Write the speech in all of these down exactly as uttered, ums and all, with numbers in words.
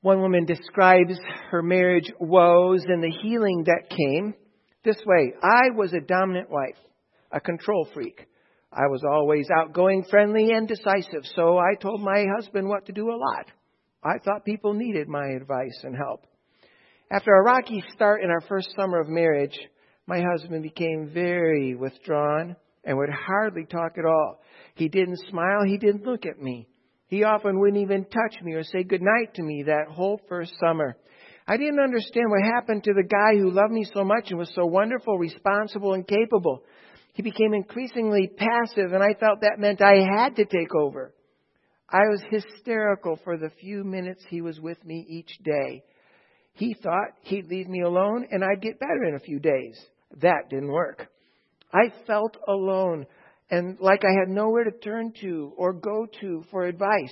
One woman describes her marriage woes and the healing that came this way. I was a dominant wife, a control freak. I was always outgoing, friendly, and decisive, so I told my husband what to do a lot. I thought people needed my advice and help. After a rocky start in our first summer of marriage, my husband became very withdrawn and would hardly talk at all. He didn't smile. He didn't look at me. He often wouldn't even touch me or say goodnight to me that whole first summer. I didn't understand what happened to the guy who loved me so much and was so wonderful, responsible, and capable. He became increasingly passive, and I felt that meant I had to take over. I was hysterical for the few minutes he was with me each day. He thought he'd leave me alone and I'd get better in a few days. That didn't work. I felt alone and like I had nowhere to turn to or go to for advice.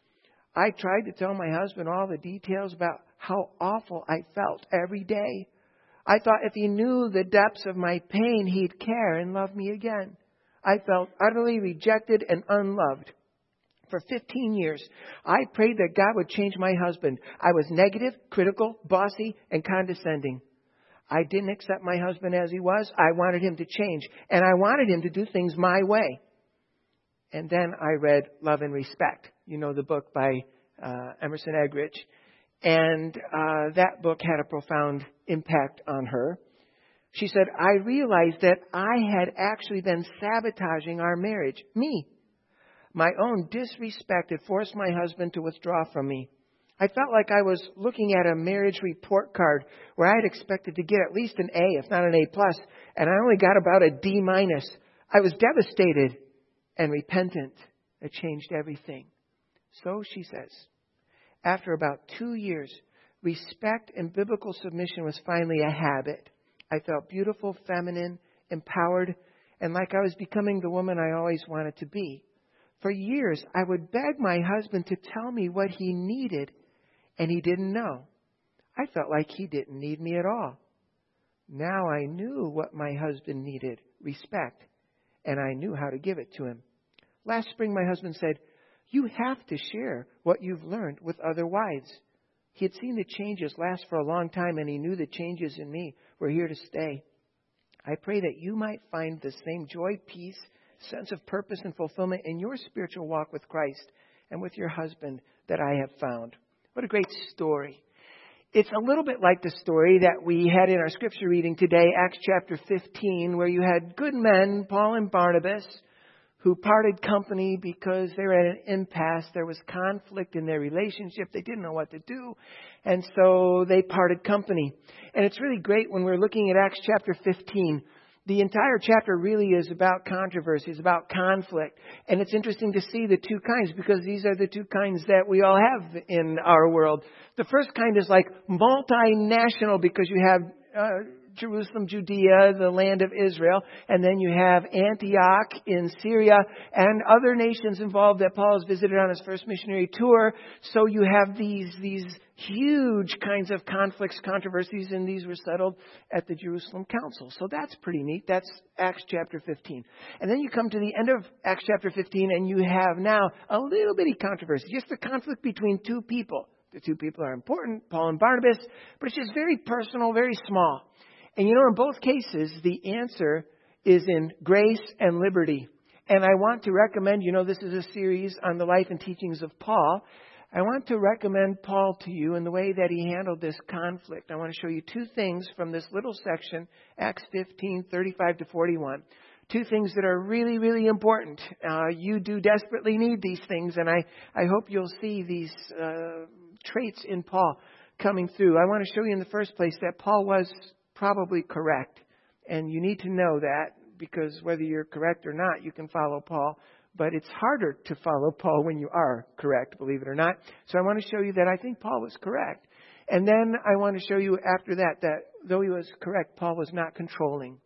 I tried to tell my husband all the details about how awful I felt every day. I thought if he knew the depths of my pain, he'd care and love me again. I felt utterly rejected and unloved. For fifteen years, I prayed that God would change my husband. I was negative, critical, bossy, and condescending. I didn't accept my husband as he was. I wanted him to change, and I wanted him to do things my way. And then I read Love and Respect, you know, the book by uh, Emerson Eggerichs. And uh, that book had a profound impact on her. She said, I realized that I had actually been sabotaging our marriage. Me. My own disrespect had forced my husband to withdraw from me. I felt like I was looking at a marriage report card where I had expected to get at least an A, if not an A plus, and I only got about a D minus. I was devastated and repentant. It changed everything. So she says, after about two years, respect and biblical submission was finally a habit. I felt beautiful, feminine, empowered, and like I was becoming the woman I always wanted to be. For years, I would beg my husband to tell me what he needed, and he didn't know. I felt like he didn't need me at all. Now I knew what my husband needed, respect, and I knew how to give it to him. Last spring, my husband said, you have to share what you've learned with other wives. He had seen the changes last for a long time, and he knew the changes in me were here to stay. I pray that you might find the same joy, peace, sense of purpose and fulfillment in your spiritual walk with Christ and with your husband that I have found. What a great story. It's a little bit like the story that we had in our scripture reading today, Acts chapter fifteen, where you had good men, Paul and Barnabas, who parted company because they were at an impasse. There was conflict in their relationship. They didn't know what to do. And so they parted company. And it's really great when we're looking at Acts chapter fifteen. The entire chapter really is about controversy, it's about conflict. And it's interesting to see the two kinds because these are the two kinds that we all have in our world. The first kind is like multinational because you have uh, Jerusalem, Judea, the land of Israel. And then you have Antioch in Syria and other nations involved that Paul has visited on his first missionary tour. So you have these, these huge kinds of conflicts, controversies, and these were settled at the Jerusalem Council. So that's pretty neat. That's Acts chapter fifteen. And then you come to the end of Acts chapter fifteen and you have now a little bitty controversy, just a conflict between two people. The two people are important, Paul and Barnabas, but it's just very personal, very small. And you know, in both cases, the answer is in grace and liberty. And I want to recommend, you know, this is a series on the life and teachings of Paul. I want to recommend Paul to you in the way that he handled this conflict. I want to show you two things from this little section, Acts fifteen, thirty-five to forty-one. Two things that are really, really important. Uh, you do desperately need these things, and I, I hope you'll see these uh, traits in Paul coming through. I want to show you in the first place that Paul was probably correct. And you need to know that because whether you're correct or not, you can follow Paul. But it's harder to follow Paul when you are correct, believe it or not. So I want to show you that I think Paul was correct. And then I want to show you after that that though he was correct, Paul was not controlling.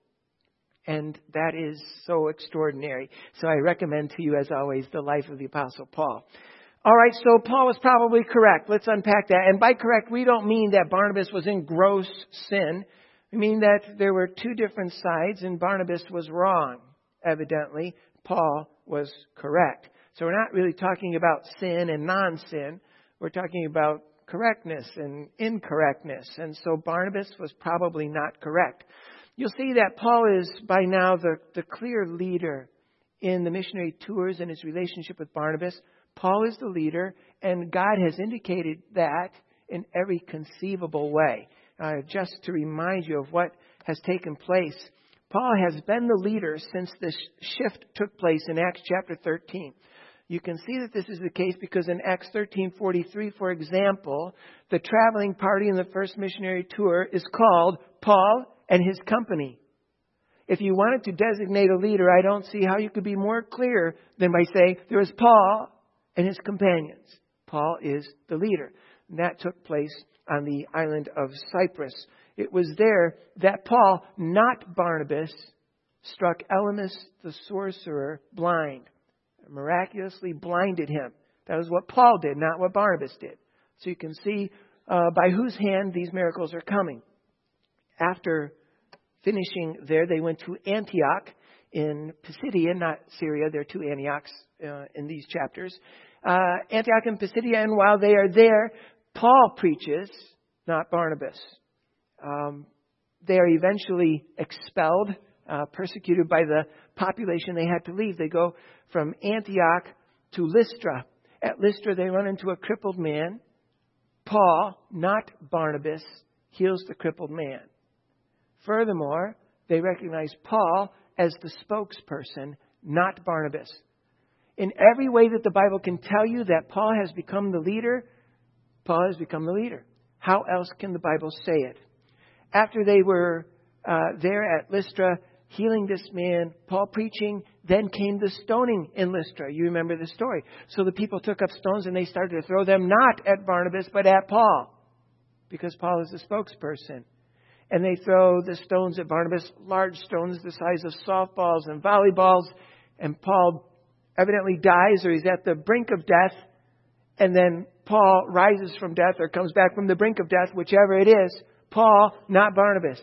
And that is so extraordinary. So I recommend to you, as always, the life of the Apostle Paul. All right, so Paul was probably correct. Let's unpack that. And by correct, we don't mean that Barnabas was in gross sin. We mean that there were two different sides and Barnabas was wrong, evidently. Paul was correct. So we're not really talking about sin and non-sin. We're talking about correctness and incorrectness. And so Barnabas was probably not correct. You'll see that Paul is by now the, the clear leader in the missionary tours and his relationship with Barnabas. Paul is the leader, and God has indicated that in every conceivable way. Uh, just to remind you of what has taken place, Paul has been the leader since this shift took place in Acts chapter thirteen. You can see that this is the case because in Acts thirteen forty-three, for example, the traveling party in the first missionary tour is called Paul and his company. If you wanted to designate a leader, I don't see how you could be more clear than by saying there was Paul and his companions. Paul is the leader. And that took place on the island of Cyprus. It was there that Paul, not Barnabas, struck Elymas the sorcerer blind. Miraculously blinded him. That was what Paul did, not what Barnabas did. So you can see uh, by whose hand these miracles are coming. After finishing there, they went to Antioch in Pisidia, not Syria. There are two Antiochs uh, in these chapters. Uh, Antioch and Pisidia, and while they are there, Paul preaches, not Barnabas. Um, they are eventually expelled, uh, persecuted by the population. They had to leave. They go from Antioch to Lystra. At Lystra, they run into a crippled man. Paul, not Barnabas, heals the crippled man. Furthermore, they recognize Paul as the spokesperson, not Barnabas. In every way that the Bible can tell you that Paul has become the leader, Paul has become the leader. How else can the Bible say it? After they were uh, there at Lystra, healing this man, Paul preaching, then came the stoning in Lystra. You remember the story. So the people took up stones and they started to throw them not at Barnabas, but at Paul, because Paul is the spokesperson. And they throw the stones at Barnabas, large stones the size of softballs and volleyballs. And Paul evidently dies, or he's at the brink of death. And then Paul rises from death or comes back from the brink of death, whichever it is. Paul, not Barnabas.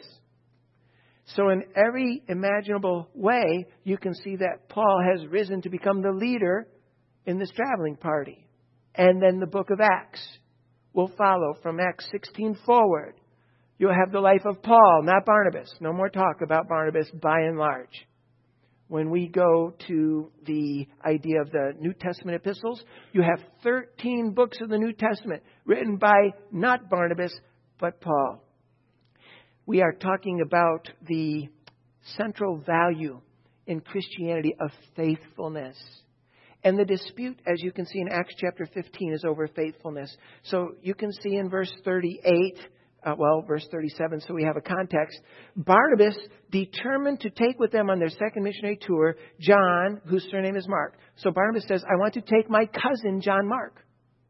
So in every imaginable way, you can see that Paul has risen to become the leader in this traveling party. And then the book of Acts will follow from Acts sixteen forward. You'll have the life of Paul, not Barnabas. No more talk about Barnabas by and large. When we go to the idea of the New Testament epistles, you have thirteen books of the New Testament written by not Barnabas, but Paul. We are talking about the central value in Christianity of faithfulness. And the dispute, as you can see in Acts chapter fifteen, is over faithfulness. So you can see in verse thirty-eight, uh, well, verse thirty-seven, so we have a context. Barnabas determined to take with them on their second missionary tour John, whose surname is Mark. So Barnabas says, I want to take my cousin John Mark.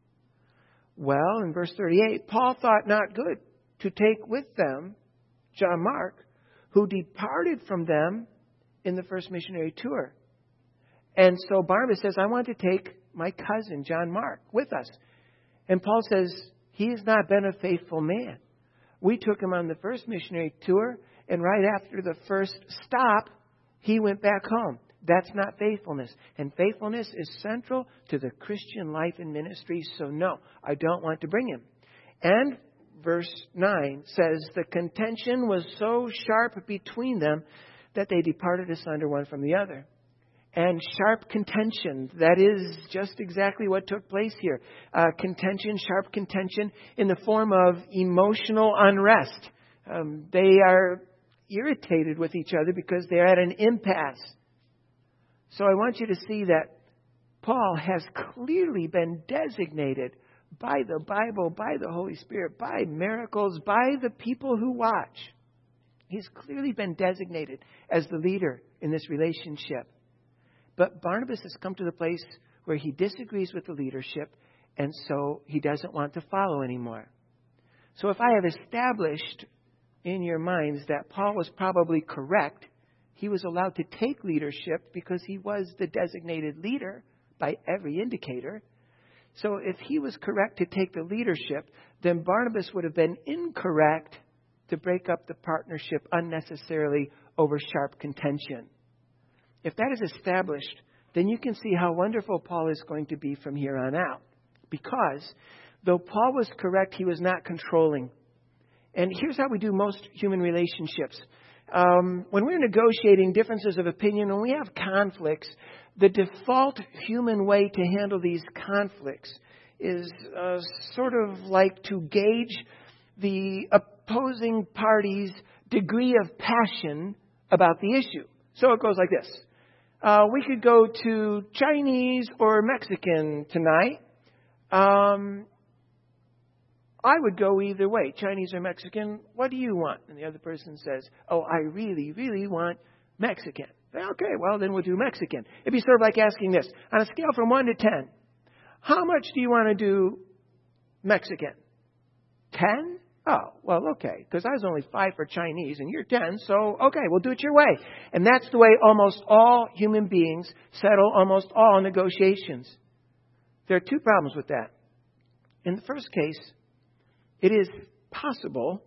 Well, in verse thirty-eight, Paul thought not good to take with them John Mark, who departed from them in the first missionary tour. And so Barnabas says, I want to take my cousin, John Mark, with us. And Paul says, he has not been a faithful man. We took him on the first missionary tour, and right after the first stop, he went back home. That's not faithfulness. And faithfulness is central to the Christian life and ministry, so no, I don't want to bring him. And verse nine says, the contention was so sharp between them that they departed asunder one from the other. And sharp contention, that is just exactly what took place here. Uh, contention, sharp contention in the form of emotional unrest. Um, they are irritated with each other because they're at an impasse. So I want you to see that Paul has clearly been designated by the Bible, by the Holy Spirit, by miracles, by the people who watch. He's clearly been designated as the leader in this relationship. But Barnabas has come to the place where he disagrees with the leadership, and so he doesn't want to follow anymore. So if I have established in your minds that Paul was probably correct, he was allowed to take leadership because he was the designated leader by every indicator. So if he was correct to take the leadership, then Barnabas would have been incorrect to break up the partnership unnecessarily over sharp contention. If that is established, then you can see how wonderful Paul is going to be from here on out. Because Though Paul was correct, he was not controlling. And here's how we do most human relationships. Um, when we're negotiating differences of opinion, when we have conflicts, the default human way to handle these conflicts is uh, sort of like to gauge the opposing party's degree of passion about the issue. So it goes like this. Uh, we could go to Chinese or Mexican tonight. Um, I would go either way, Chinese or Mexican. What do you want? And the other person says, oh, I really, really want Mexican. Okay, well, then we'll do Mexican. It'd be sort of like asking this. On a scale from one to ten, how much do you want to do Mexican? ten? Oh, well, okay, because I was only five for Chinese and you're ten, so okay, we'll do it your way. And that's the way almost all human beings settle almost all negotiations. There are two problems with that. In the first case, it is possible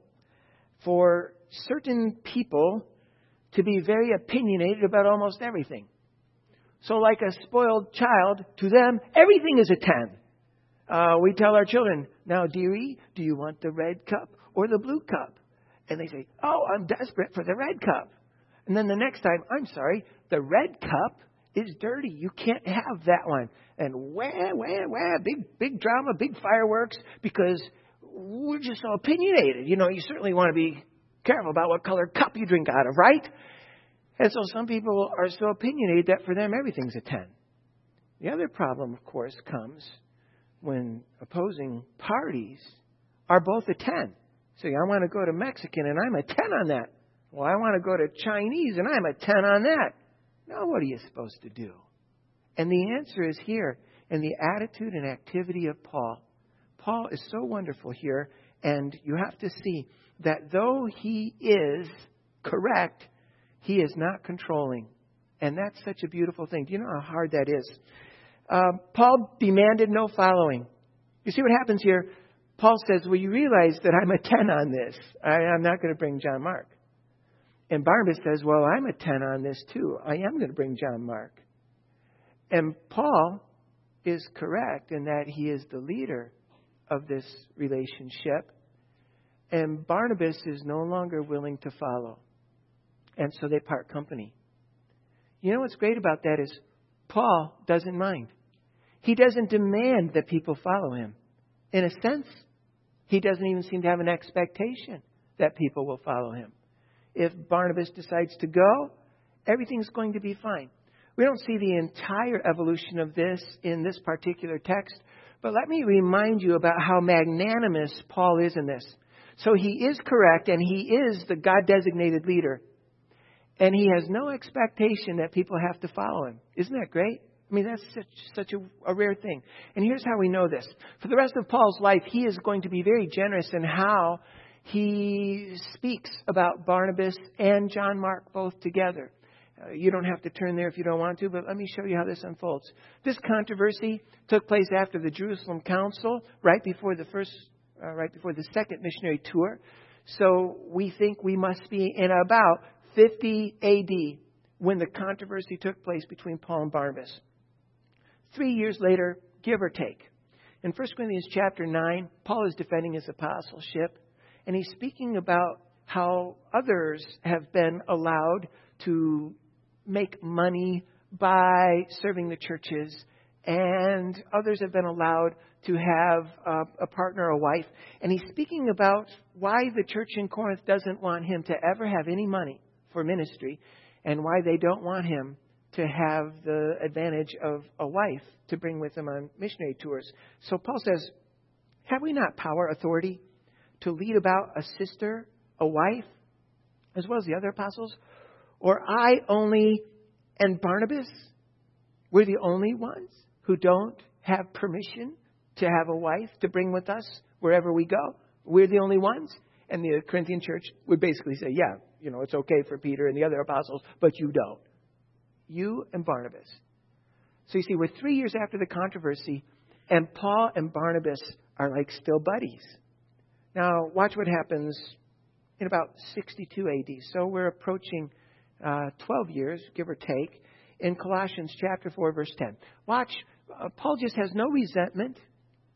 for certain people to be very opinionated about almost everything. So like a spoiled child, to them, everything is a ten. Uh, we tell our children, now, dearie, do you want the red cup or the blue cup? And they say, oh, I'm desperate for the red cup. And then the next time, I'm sorry, the red cup is dirty. You can't have that one. And wah, wah, wah, big, big drama, big fireworks, because we're just so opinionated. You know, you certainly want to be careful about what color cup you drink out of, right? And so some people are so opinionated that for them everything's a ten. The other problem, of course, comes when opposing parties are both a ten. So I want to go to Mexican and I'm a ten on that. Well, I want to go to Chinese and I'm a ten on that. Now what are you supposed to do? And the answer is here in the attitude and activity of Paul. Paul is so wonderful here, and you have to see that though he is correct, he is not controlling. And that's such a beautiful thing. Do you know how hard that is? Uh, Paul demanded no following. You see what happens here? Paul says, well, you realize that I'm a ten on this. I, I'm not going to bring John Mark. And Barnabas says, well, I'm a ten on this too. I am going to bring John Mark. And Paul is correct in that he is the leader of this relationship. And Barnabas is no longer willing to follow. And so they part company. You know what's great about that is Paul doesn't mind. He doesn't demand that people follow him. In a sense, he doesn't even seem to have an expectation that people will follow him. If Barnabas decides to go, everything's going to be fine. We don't see the entire evolution of this in this particular text, but let me remind you about how magnanimous Paul is in this. So he is correct, and he is the God-designated leader. And he has no expectation that people have to follow him. Isn't that great? I mean, that's such, such a, a rare thing. And here's how we know this. For the rest of Paul's life, he is going to be very generous in how he speaks about Barnabas and John Mark both together. Uh, you don't have to turn there if you don't want to, but let me show you how this unfolds. This controversy took place after the Jerusalem Council, right before the first, uh, right before the second missionary tour. So we think we must be in about fifty A D when the controversy took place between Paul and Barnabas. Three years later, give or take. In First Corinthians chapter nine, Paul is defending his apostleship, and he's speaking about how others have been allowed to make money by serving the churches, and others have been allowed to have a, a partner, a wife. And he's speaking about why the church in Corinth doesn't want him to ever have any money for ministry, and why they don't want him to have the advantage of a wife to bring with him on missionary tours. So Paul says, have we not power, authority to lead about a sister, a wife, as well as the other apostles? Or I only and Barnabas, we're the only ones who don't have permission to have a wife to bring with us wherever we go? We're the only ones? And the Corinthian church would basically say, yeah, you know, it's okay for Peter and the other apostles, but you don't. You and Barnabas. So you see, we're three years after the controversy, and Paul and Barnabas are like still buddies. Now, watch what happens in about sixty-two A D. So we're approaching uh, twelve years, give or take, in Colossians chapter four, verse ten. Watch, uh, Paul just has no resentment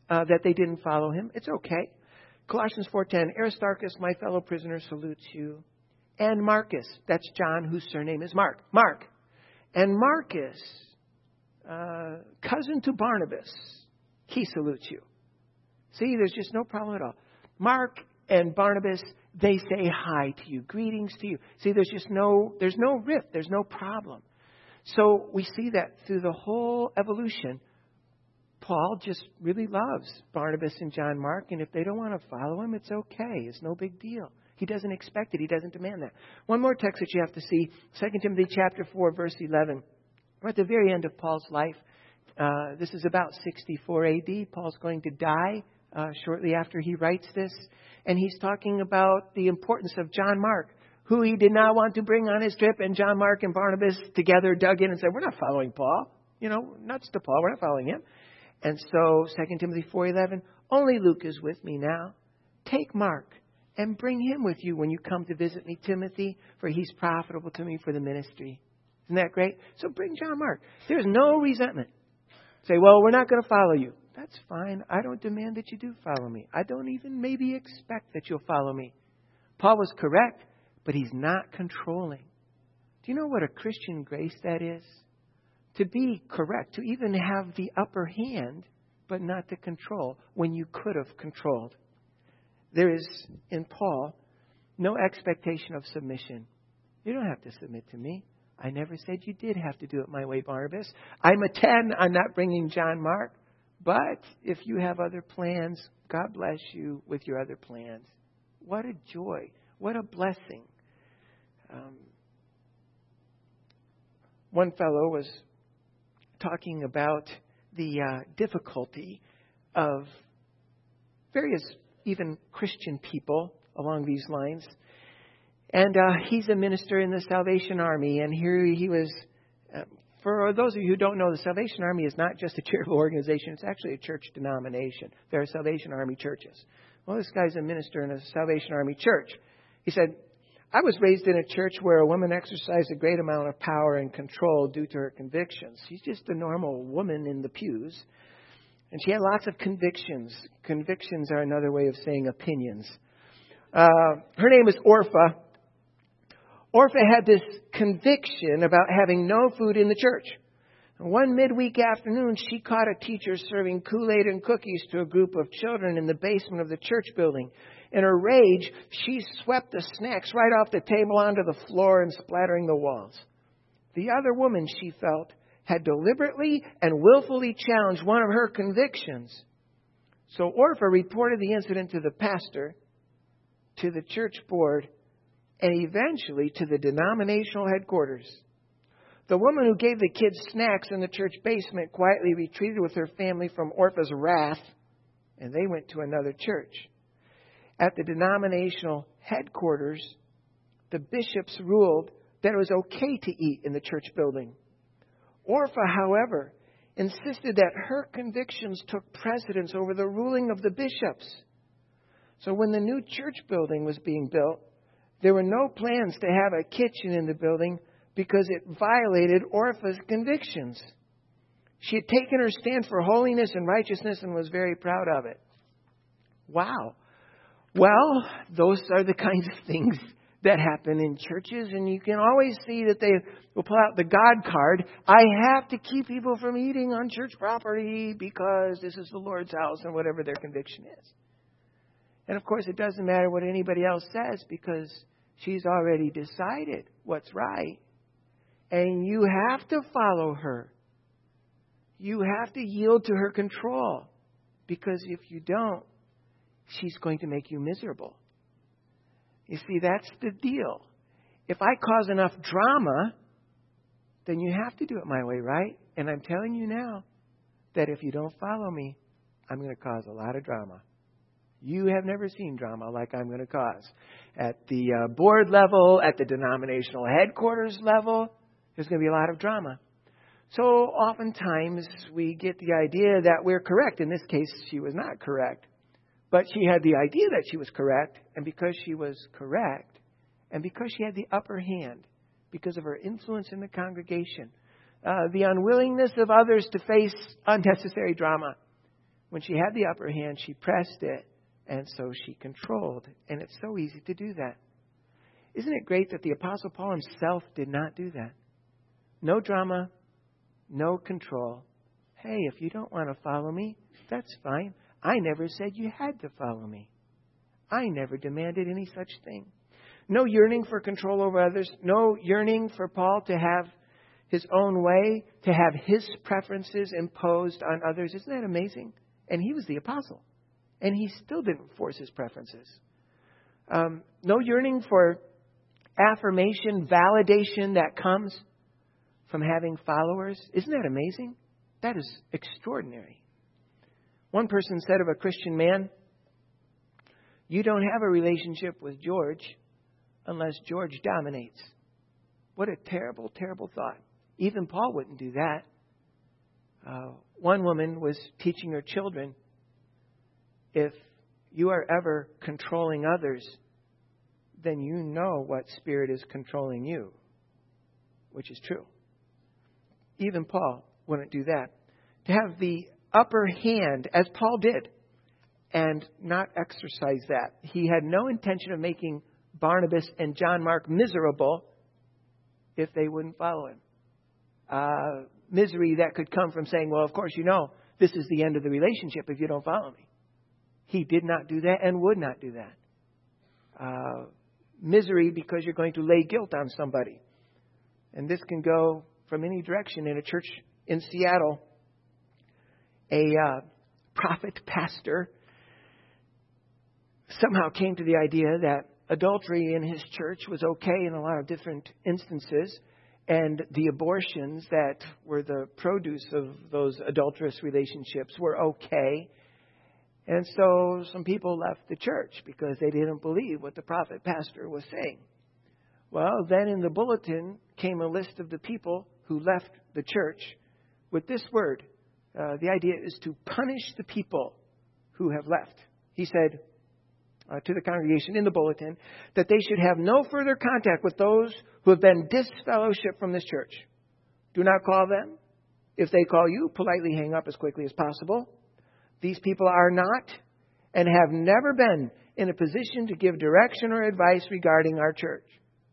uh, that they didn't follow him. It's okay. Colossians four ten, Aristarchus, my fellow prisoner, salutes you. And Marcus, that's John, whose surname is Mark. Mark. And Marcus, uh, cousin to Barnabas, he salutes you. See, there's just no problem at all. Mark and Barnabas, they say hi to you. Greetings to you. See, there's just no, there's no rift. There's no problem. So we see that through the whole evolution, Paul just really loves Barnabas and John Mark. And if they don't want to follow him, it's okay. It's no big deal. He doesn't expect it. He doesn't demand that. One more text that you have to see, Second Timothy chapter four, verse eleven. We're at the very end of Paul's life. Uh, this is about sixty-four A D. Paul's going to die uh, shortly after he writes this. And he's talking about the importance of John Mark, who he did not want to bring on his trip. And John Mark and Barnabas together dug in and said, we're not following Paul. You know, nuts to Paul. We're not following him. And so Second Timothy four eleven, only Luke is with me now. Take Mark and bring him with you when you come to visit me, Timothy, for he's profitable to me for the ministry. Isn't that great? So bring John Mark. There's no resentment. Say, well, we're not going to follow you. That's fine. I don't demand that you do follow me. I don't even maybe expect that you'll follow me. Paul was correct, but he's not controlling. Do you know what a Christian grace that is? To be correct, to even have the upper hand, but not to control when you could have controlled. There is, in Paul, no expectation of submission. You don't have to submit to me. I never said you did have to do it my way, Barnabas. I'm a ten. I'm not bringing John Mark. But if you have other plans, God bless you with your other plans. What a joy. What a blessing. Um, one fellow was talking about the uh, difficulty of various even Christian people along these lines. And uh, he's a minister in the Salvation Army. And here he was, uh, for those of you who don't know, the Salvation Army is not just a charitable organization. It's actually a church denomination. There are Salvation Army churches. Well, this guy's a minister in a Salvation Army church. He said, I was raised in a church where a woman exercised a great amount of power and control due to her convictions. She's just a normal woman in the pews. And she had lots of convictions. Convictions are another way of saying opinions. Uh, her name is Orpha. Orpha had this conviction about having no food in the church. One midweek afternoon, she caught a teacher serving Kool-Aid and cookies to a group of children in the basement of the church building. In her rage, she swept the snacks right off the table onto the floor and splattering the walls. The other woman, she felt, had deliberately and willfully challenged one of her convictions. So Orpha reported the incident to the pastor, to the church board, and eventually to the denominational headquarters. The woman who gave the kids snacks in the church basement quietly retreated with her family from Orpha's wrath, and they went to another church. At the denominational headquarters, the bishops ruled that it was okay to eat in the church building. Orpha, however, insisted that her convictions took precedence over the ruling of the bishops. So when the new church building was being built, there were no plans to have a kitchen in the building because it violated Orpha's convictions. She had taken her stand for holiness and righteousness and was very proud of it. Wow. Well, those are the kinds of things that happen in churches, and you can always see that they will pull out the God card. I have to keep people from eating on church property because this is the Lord's house, and whatever their conviction is. And of course, it doesn't matter what anybody else says because she's already decided what's right. And you have to follow her. You have to yield to her control. Because if you don't, she's going to make you miserable. You see, that's the deal. If I cause enough drama, then you have to do it my way, right? And I'm telling you now that if you don't follow me, I'm going to cause a lot of drama. You have never seen drama like I'm going to cause. At the uh, board level, at the denominational headquarters level, there's going to be a lot of drama. So oftentimes we get the idea that we're correct. In this case, she was not correct. But she had the idea that she was correct. And because she was correct, and because she had the upper hand, because of her influence in the congregation, uh, the unwillingness of others to face unnecessary drama, When she had the upper hand, she pressed it, and so she controlled. And it's so easy to do that. Isn't it great that the Apostle Paul himself did not do that? No drama, no control. Hey, if you don't want to follow me, that's fine. I never said you had to follow me. I never demanded any such thing. No yearning for control over others. No yearning for Paul to have his own way, to have his preferences imposed on others. Isn't that amazing? And he was the apostle. And he still didn't force his preferences. Um, no yearning for affirmation, validation that comes from having followers. Isn't that amazing? That is extraordinary. One person said of a Christian man, you don't have a relationship with George unless George dominates. What a terrible, terrible thought. Even Paul wouldn't do that. Uh, one woman was teaching her children, if you are ever controlling others, then you know what spirit is controlling you, which is true. Even Paul wouldn't do that. To have the upper hand, as Paul did, and not exercise that. He had no intention of making Barnabas and John Mark miserable if they wouldn't follow him. Uh, misery that could come from saying, well, of course, you know, this is the end of the relationship if you don't follow me. He did not do that and would not do that. Uh, misery because you're going to lay guilt on somebody. And this can go from any direction. In a church in Seattle, a uh, prophet pastor somehow came to the idea that adultery in his church was okay in a lot of different instances, and the abortions that were the produce of those adulterous relationships were okay. And so some people left the church because they didn't believe what the prophet pastor was saying. Well, then in the bulletin came a list of the people who left the church with this word. Uh, the idea is to punish the people who have left. He said uh, to the congregation in the bulletin that they should have no further contact with those who have been disfellowshipped from this church. Do not call them. If they call you, politely hang up as quickly as possible. These people are not and have never been in a position to give direction or advice regarding our church.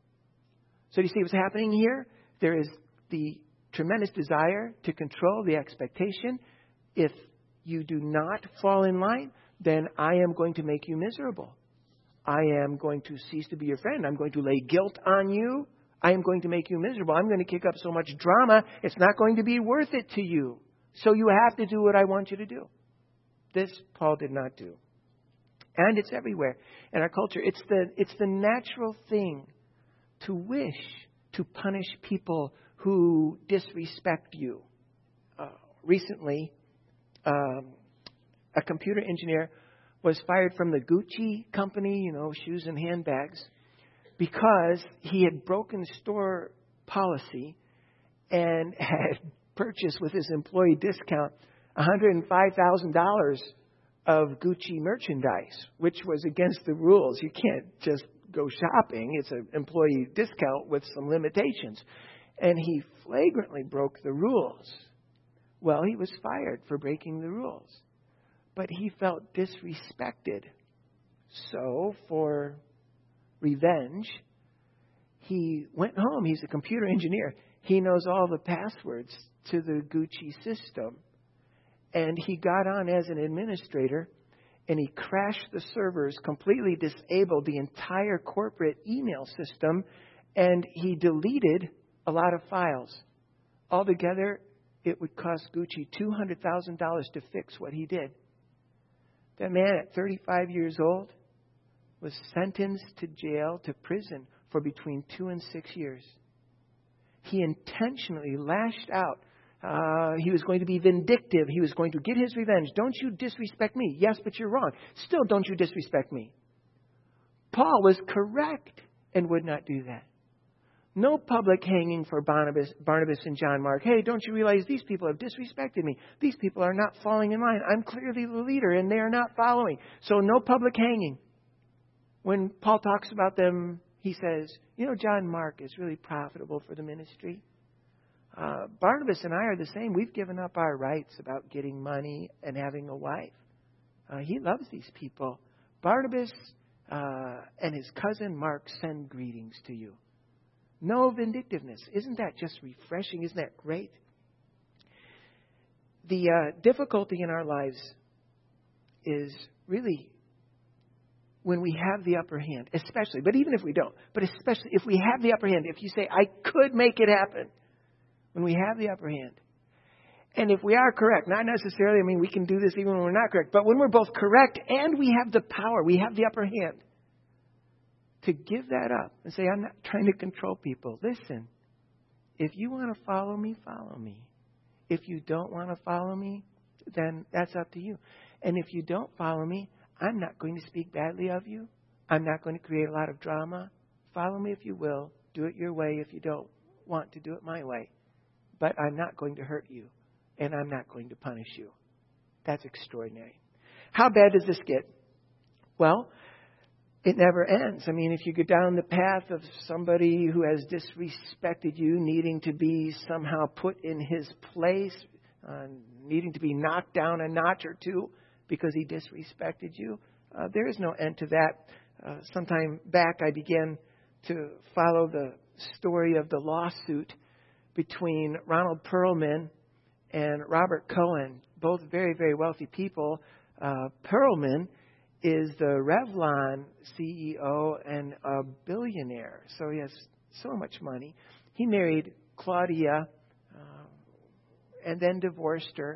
So do you see what's happening here? There is the tremendous desire to control the expectation. If you do not fall in line, then I am going to make you miserable. I am going to cease to be your friend. I'm going to lay guilt on you. I am going to make you miserable. I'm going to kick up so much drama, it's not going to be worth it to you. So you have to do what I want you to do. This Paul did not do. And it's everywhere in our culture. It's the, it's the natural thing to wish to punish people who disrespect you. Uh, recently, um, a computer engineer was fired from the Gucci company, you know, shoes and handbags, because he had broken store policy and had purchased with his employee discount one hundred five thousand dollars of Gucci merchandise, which was against the rules. You can't just go shopping. It's an employee discount with some limitations. And he flagrantly broke the rules. Well, he was fired for breaking the rules. But he felt disrespected. So, for revenge, he went home. He's a computer engineer. He knows all the passwords to the Gucci system. And he got on as an administrator, and he crashed the servers, completely disabled the entire corporate email system, and he deleted a lot of files. Altogether, it would cost Gucci two hundred thousand dollars to fix what he did. That man at thirty-five years old was sentenced to jail, to prison, for between two and six years. He intentionally lashed out. Uh, he was going to be vindictive. He was going to get his revenge. Don't you disrespect me. Yes, but you're wrong. Still, don't you disrespect me. Paul was correct and would not do that. No public hanging for Barnabas, Barnabas and John Mark. Hey, don't you realize these people have disrespected me? These people are not falling in line. I'm clearly the leader and they are not following. So no public hanging. When Paul talks about them, he says, you know, John Mark is really profitable for the ministry. Uh, Barnabas and I are the same. We've given up our rights about getting money and having a wife. Uh, he loves these people. Barnabas uh, and his cousin Mark send greetings to you. No vindictiveness. Isn't that just refreshing? Isn't that great? The uh, difficulty in our lives is really when we have the upper hand, especially, but even if we don't, but especially if we have the upper hand, if you say, I could make it happen, when we have the upper hand. And if we are correct, not necessarily, I mean, we can do this even when we're not correct, but when we're both correct and we have the power, we have the upper hand, to give that up and say, I'm not trying to control people. Listen, if you want to follow me, follow me. If you don't want to follow me, then that's up to you. And if you don't follow me, I'm not going to speak badly of you. I'm not going to create a lot of drama. Follow me if you will. Do it your way if you don't want to do it my way. But I'm not going to hurt you. And I'm not going to punish you. That's extraordinary. How bad does this get? Well, it never ends. I mean, if you go down the path of somebody who has disrespected you, needing to be somehow put in his place, uh, needing to be knocked down a notch or two because he disrespected you, uh, there is no end to that. Uh, sometime back, I began to follow the story of the lawsuit between Ronald Perlman and Robert Cohen, both very, very wealthy people. Uh, Perlman is the Revlon C E O and a billionaire, so he has so much money. He married Claudia uh, and then divorced her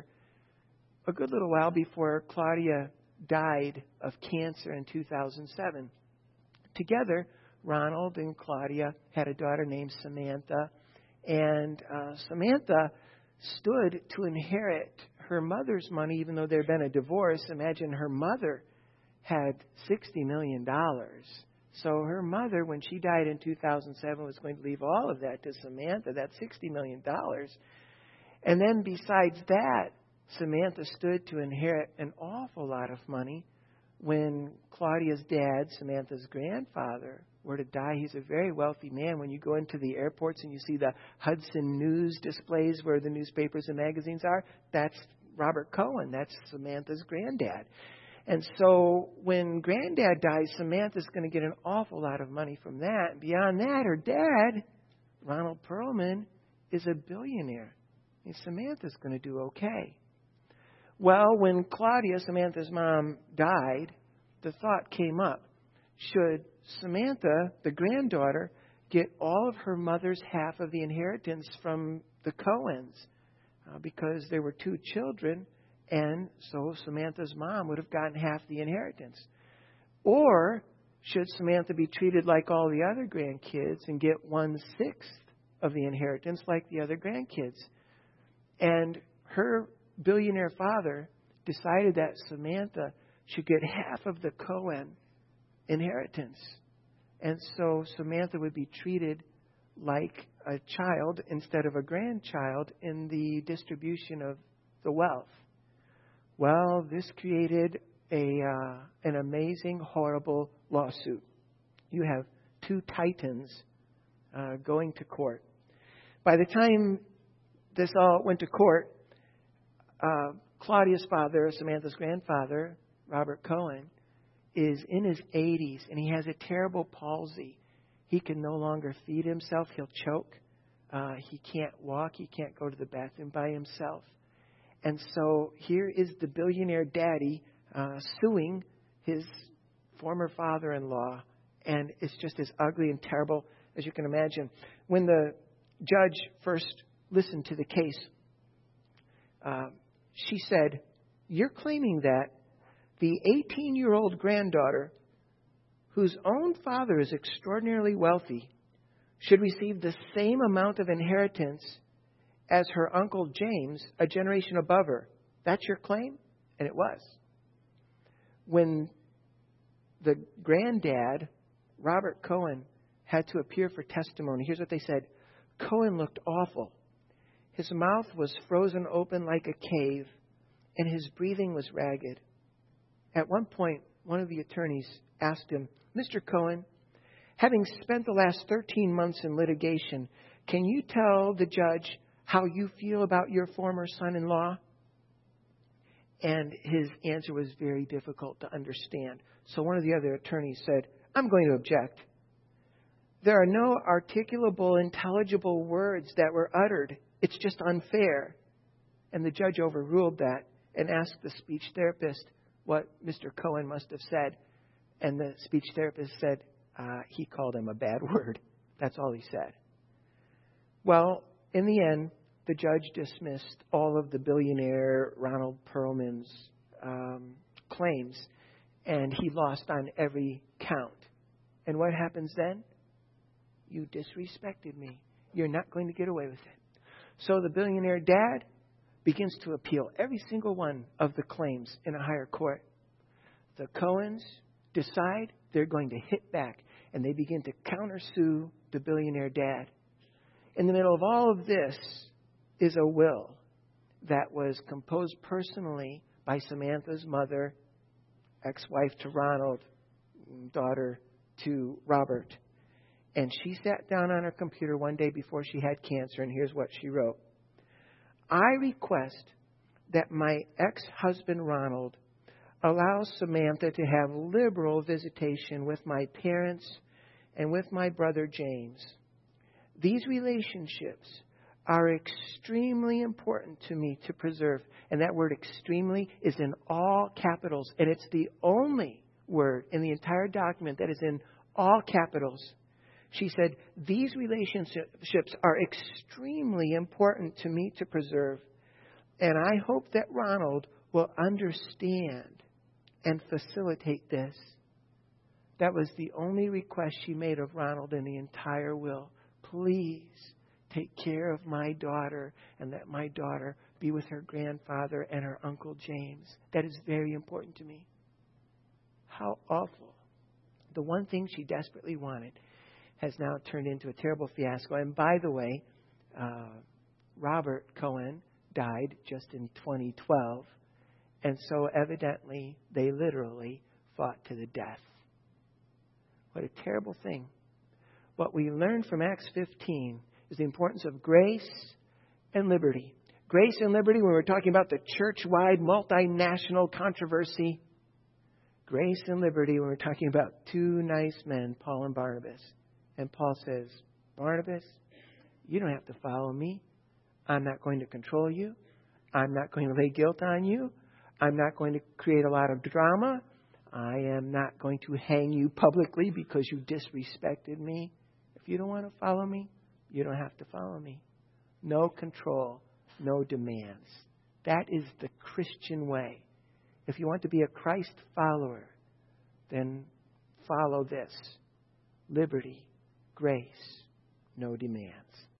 a good little while before Claudia died of cancer in two thousand seven. Together, Ronald and Claudia had a daughter named Samantha, and uh, Samantha stood to inherit her mother's money, even though there had been a divorce. Imagine her mother had sixty million dollars. So her mother, when she died in two thousand seven, was going to leave all of that to Samantha, that sixty million dollars. And then besides that, Samantha stood to inherit an awful lot of money when Claudia's dad, Samantha's grandfather, were to die. He's a very wealthy man. When you go into the airports and you see the Hudson News displays where the newspapers and magazines are, that's Robert Cohen. That's Samantha's granddad. And so when granddad dies, Samantha's going to get an awful lot of money from that. Beyond that, her dad, Ronald Perlman, is a billionaire. And Samantha's going to do okay. Well, when Claudia, Samantha's mom, died, the thought came up, should Samantha, the granddaughter, get all of her mother's half of the inheritance from the Cohens? Uh, because there were two children, and so Samantha's mom would have gotten half the inheritance. Or should Samantha be treated like all the other grandkids and get one-sixth of the inheritance like the other grandkids? And her billionaire father decided that Samantha should get half of the Cohen inheritance. And so Samantha would be treated like a child instead of a grandchild in the distribution of the wealth. Well, this created a uh, an amazing, horrible lawsuit. You have two titans uh, going to court. By the time this all went to court, uh, Claudia's father, Samantha's grandfather, Robert Cohen, is in his eighties, and he has a terrible palsy. He can no longer feed himself. He'll choke. Uh, he can't walk. He can't go to the bathroom by himself. And so here is the billionaire daddy uh, suing his former father-in-law, and it's just as ugly and terrible as you can imagine. When the judge first listened to the case, uh, she said, "You're claiming that the eighteen-year-old granddaughter, whose own father is extraordinarily wealthy, should receive the same amount of inheritance as her uncle James, a generation above her. That's your claim?" And it was. When the granddad, Robert Cohen, had to appear for testimony, here's what they said. Cohen looked awful. His mouth was frozen open like a cave, and his breathing was ragged. At one point, one of the attorneys asked him, "Mister Cohen, having spent the last thirteen months in litigation, can you tell the judge how you feel about your former son-in-law? And his answer was very difficult to understand. So one of the other attorneys said, I'm going to object. There are no articulable, intelligible words that were uttered. It's just unfair. And the judge overruled that and asked the speech therapist what Mister Cohen must have said. And the speech therapist said, uh, he called him a bad word. That's all he said. Well, in the end, the judge dismissed all of the billionaire Ronald Perlman's um, claims, and he lost on every count. And what happens then? You disrespected me. You're not going to get away with it. So the billionaire dad begins to appeal every single one of the claims in a higher court. The Cohens decide they're going to hit back, and they begin to countersue the billionaire dad. In the middle of all of this is a will that was composed personally by Samantha's mother, ex-wife to Ronald, daughter to Robert. And she sat down on her computer one day before she had cancer, and here's what she wrote. I request that my ex-husband Ronald allows Samantha to have liberal visitation with my parents and with my brother James. These relationships are extremely important to me to preserve. And that word extremely is in all capitals. And it's the only word in the entire document that is in all capitals. She said, these relationships are extremely important to me to preserve. And I hope that Ronald will understand and facilitate this. That was the only request she made of Ronald in the entire will. Please take care of my daughter and let my daughter be with her grandfather and her Uncle James. That is very important to me. How awful. The one thing she desperately wanted has now turned into a terrible fiasco. And by the way, uh, Robert Cohen died just in twenty twelve. And so evidently they literally fought to the death. What a terrible thing. What we learned from Acts fifteen is the importance of grace and liberty. Grace and liberty when we're talking about the church-wide multinational controversy. Grace and liberty when we're talking about two nice men, Paul and Barnabas. And Paul says, Barnabas, you don't have to follow me. I'm not going to control you. I'm not going to lay guilt on you. I'm not going to create a lot of drama. I am not going to hang you publicly because you disrespected me. If you don't want to follow me, you don't have to follow me. No control, no demands. That is the Christian way. If you want to be a Christ follower, then follow this. Liberty, grace, no demands.